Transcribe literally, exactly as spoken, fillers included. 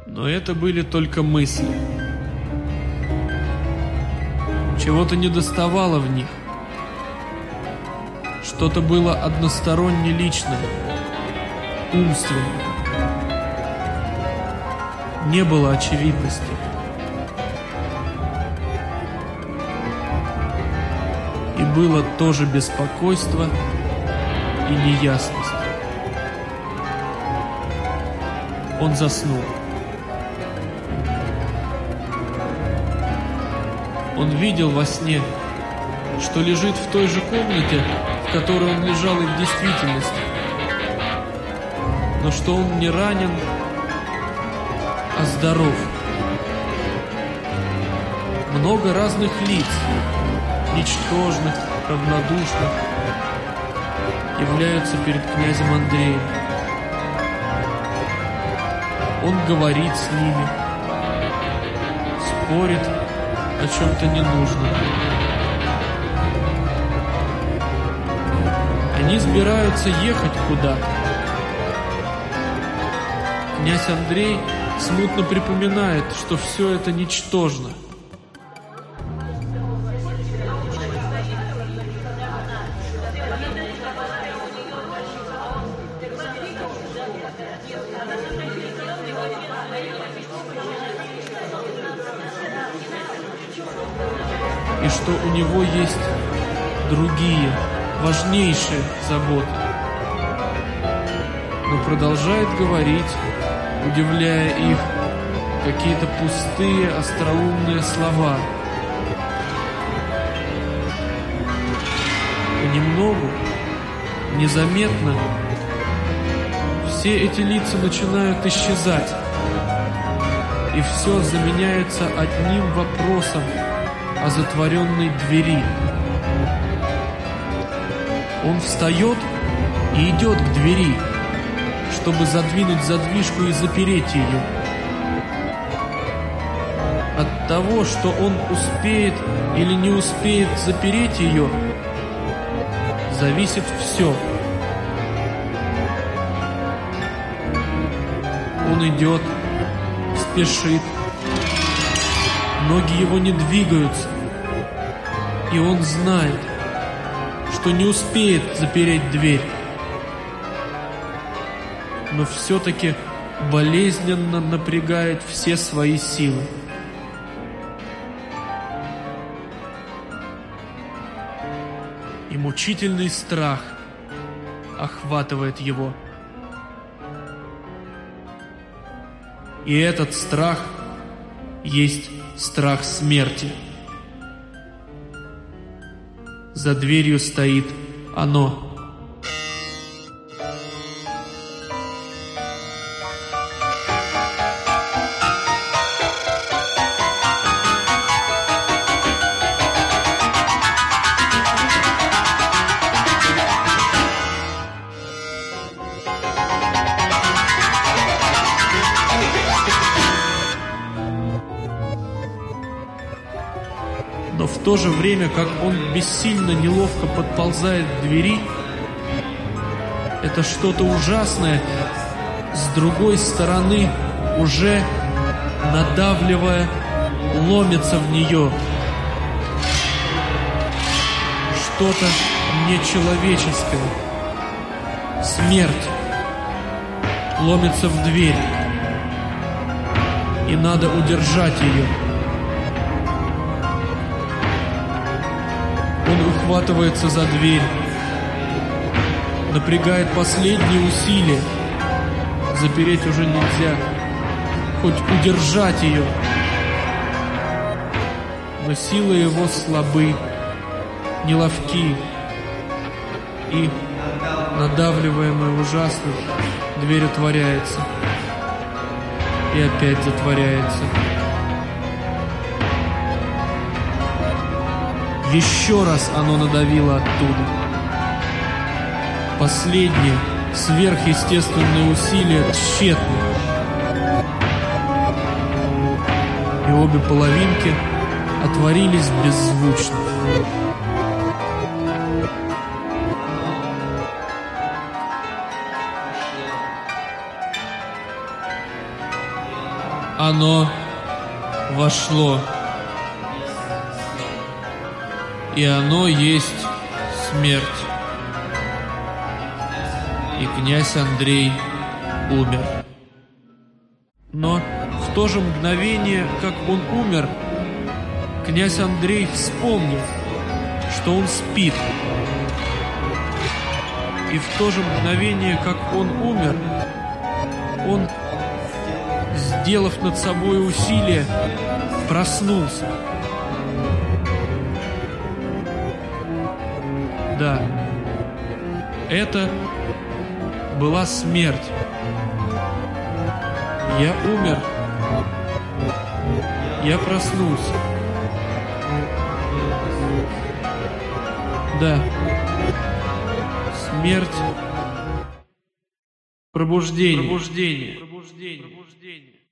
Но это были только мысли. Чего-то недоставало в них. Что-то было односторонне личное, умственное. Не было очевидности. И было тоже беспокойство и неясность. Он заснул. Он видел во сне, что лежит в той же комнате, в которой он лежал и в действительности, но что он не ранен, а здоров. Много разных лиц, ничтожных, равнодушных, являются перед князем Андреем. Он говорит с ними, спорит о чем-то ненужном. Они собираются ехать куда-то. Князь Андрей смутно припоминает, что все это ничтожно. И что у него есть другие, важнейшие заботы. Но продолжает говорить, удивляя их, какие-то пустые, остроумные слова. Понемногу, незаметно, все эти лица начинают исчезать, и все заменяется одним вопросом о затворенной двери. Он встает и идет к двери, чтобы задвинуть задвижку и запереть ее. От того, что он успеет или не успеет запереть ее, зависит все. Он идет, спешит, ноги его не двигаются, и он знает, что не успеет запереть дверь, но все-таки болезненно напрягает все свои силы. И мучительный страх охватывает его. И этот страх есть страх смерти. За дверью стоит оно. Но в то же время, как он бессильно, неловко подползает к двери, это что-то ужасное с другой стороны, уже надавливая, ломится в нее. Что-то нечеловеческое. Смерть ломится в дверь, и надо удержать ее. Он ухватывается за дверь, напрягает последние усилия. Запереть уже нельзя, хоть удержать ее. Но силы его слабы, неловки, и, надавливаемая ужасно, дверь отворяется и опять затворяется. Еще раз оно надавило оттуда. Последнее, сверхъестественное усилие тщетно. И обе половинки отворились беззвучно. оно вошло, и оно есть смерть. И князь Андрей умер. Но в то же мгновение, как он умер, князь Андрей вспомнил, что он спит. И в то же мгновение, как он умер, он, сделав над собой усилие, проснулся. Да, это была смерть. Я умер. Я проснулся. Да. Смерть. Пробуждение. Пробуждение. Пробуждение.